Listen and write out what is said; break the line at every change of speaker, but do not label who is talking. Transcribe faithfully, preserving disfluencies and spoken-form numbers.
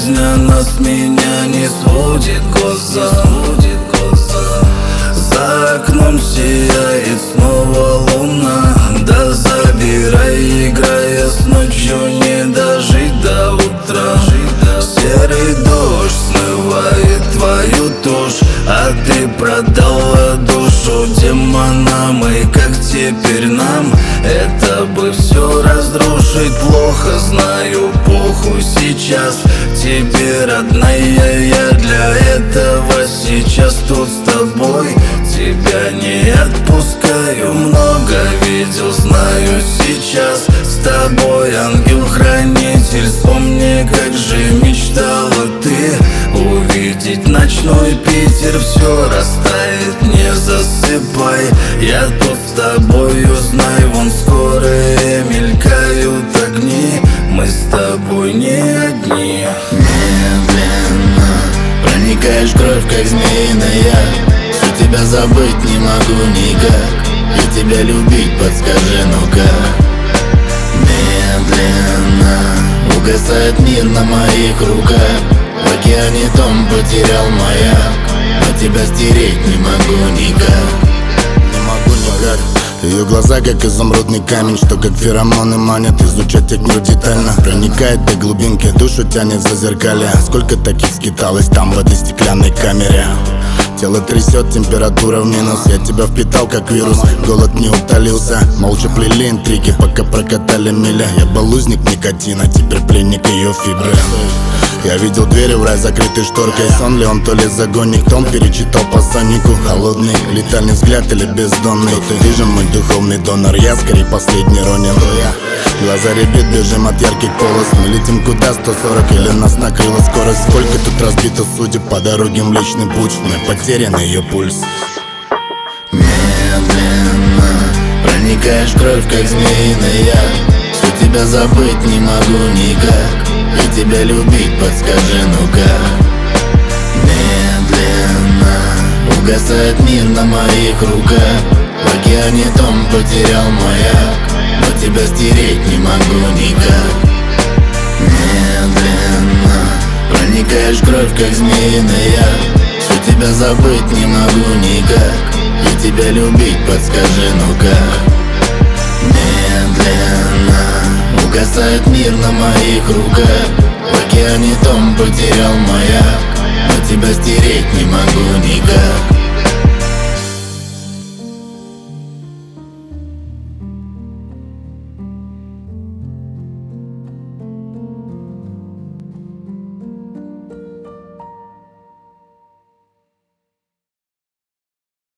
жизнь, она с меня не сводит глаза. За окном сияет снова луна. Да забирай, играя с ночью, не дожить до утра. Серый дождь смывает твою тушь, а ты продала душу демонам. И как теперь нам это бы все разрушить? Плохо знаю, похуй сейчас тебе, родная. Я для этого сейчас тут с тобой, тебя не отпускаю. Много видел, знаю сейчас с тобой, ангел-хранитель. Вспомни, как же мечтала ты увидеть ночной Питер. Все растает, не засыпай, я тут с тобою, знай. Вон скоро мелькают огни, мы с тобой не одни.
Медленно проникаешь в кровь, как змеиная. Всю тебя забыть не могу никак, и тебя любить, подскажи, ну как. Медленно угасает мир на моих руках. В океане том потерял маяк, но тебя стереть не могу никак. Не могу никак. Ее глаза как изумрудный камень, что как феромоны манят. Изучать их мир детально, проникает до глубинки, душу тянет за зеркалье. Сколько таких скиталось там в этой стеклянной камере. Тело трясет, температура в минус. Я тебя впитал как вирус, голод не утолился. Молча плели интриги, пока прокатали миля. Я был узник никотина, теперь пленник ее фибры. Я видел двери в рай, закрытой шторкой. Сон ли он, то ли загонник, том перечитал по сонику. Холодный, летальный взгляд или бездомный. Ты же мой духовный донор, я скорее последний ронин. Глаза ребят, бежим от ярких полос. Мы летим куда, сто сорок или нас накрыла скорость? Сколько тут разбито судеб по дороге в Млечный Путь. Мы потерян ее пульс. Медленно проникаешь в кровь, как змеиная. Всю тебя забыть не могу никак, и тебя любить, подскажи, ну как. Медленно угасает мир на моих руках. В океане том потерял маяк, но тебя стереть не могу никак. Медленно проникаешь в кровь, как змеиная. Всю тебя забыть не могу никак, и тебя любить, подскажи, ну как. Медленно угасает мир на моих руках. В океане том потерял маяк, но тебя стереть не могу никак.